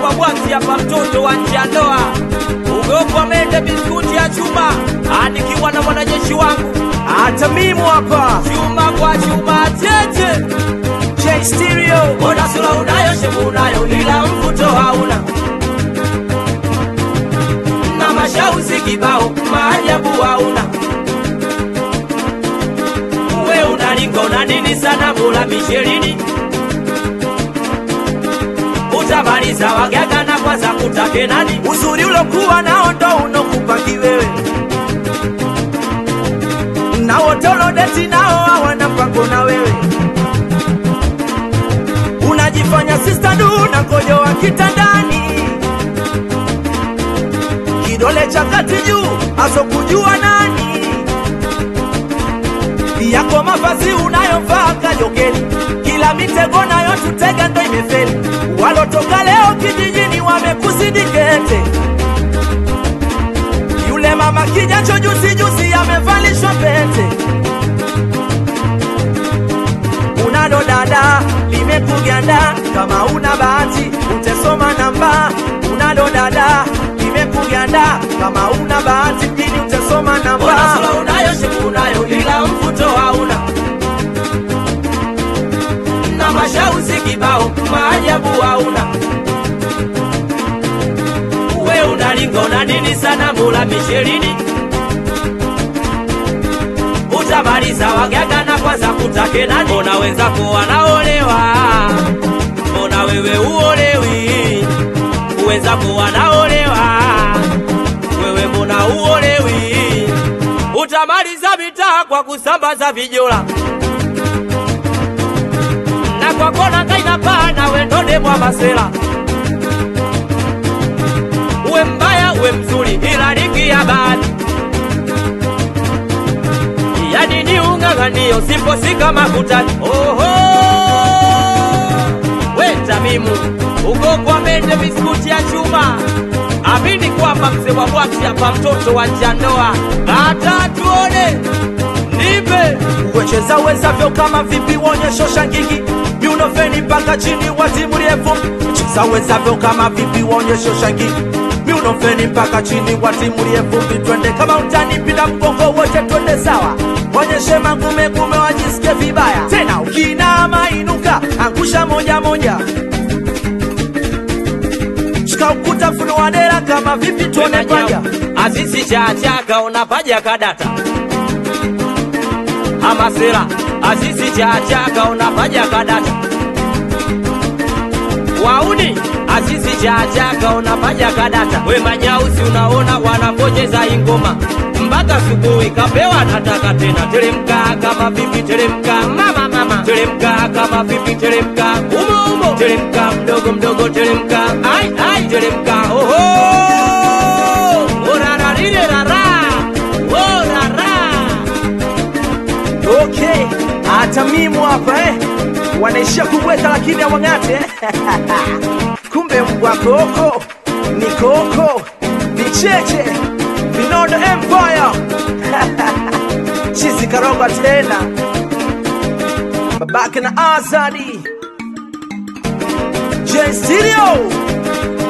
msema bwati hapa mtoto wa njandoa. Ugopa mende biskuti ya chuma. Nikiwa na mwanajeshi wangu hata mimi hapa chuma kwa chuma tete. J Stereo. Ona sura unayo shebu unayo ila mvuto hauna. Na mashauzi kibao maajabu hauna. Uwe unalinga unadini sana mula mishelini. Utabariza wagaga na kwanza kutake nani. Uzuri ulokuwa nao ndo unokupaki wewe. Na wote ulodeti nao hawana mpango na wewe. Unajifanya sister du na kojo wa kitandani. Kidole cha kati juu asokujua nani. Yako mavazi unayovaa kajokeli. Kila mitego nayo tutega ndo imefeli. Walotoka leo kijijini wamekusidikete. Yule mama kijacho juzi amevalishwa pete. Unalo dada limekuganda kama una bahati utesoma namba. Unalo dada limekuganda kama una bahati pili utesoma namba. Unasula unayo shebu unayo ila mfuto hauna. Na mashauzi kibao maajabu hauna. Uwe unalinga unadini sana mula mishelini. Utabariza wagaga na kwanza kutake nani. Mbona wenzako wanaolewa, mbona wewe uolewi? Wenzako wanaolewa, wewe mbona uolewi? Utamaliza mitaa kwa kusambaza vijola. Na kwa kona kaina pana wendode mwa masela. Uwe mbaya uwe mzuri ila liki ya bahati. Yani ni unganganio sipo sika makutani. Oho weta mimu uko kwa mende biskuti ya chuma. Amini kwamba msema bwati hapa mtoto wa njandoa. Hata tuone nipe Wecheza wezavyo kama vipi wonyesho shangigi. Miuno feni paka chini watimulie vumbi. Cheza wezavyo kama vipi wonyesho shangigi. Miuno feni paka chini watimulie vumbi. Twende kama utani bila mgongo wote twende sawa. Wonyeshe magume gume wajisikie vibaya. Tena ukinama inuka angusha moja moja. Shika ukuta funua dera kama vipi tuone paja. Azizi chachaka unapaja kadata. Amasera azizi chachaka unapaja kadata. Wauni azizi chachaka unapaja kadata. We manyausi unaona wanapojeza ingoma. Mpaka subuhi kapewa nataka tena. Teremka kama vipi teremka. Mama mama teremka kama vipi teremka. Umo umo teremka mdogo mdogo teremka. Ai ai teremka. Oho orara rire rara. Orara. Okay, hata mimi hapa wanaishia kubweka lakini hawang'ate. Kumbe mbwa koko ni koko ni cheche Vinondo Empire. Chizi karoba tena babake na Azadi J Stereo.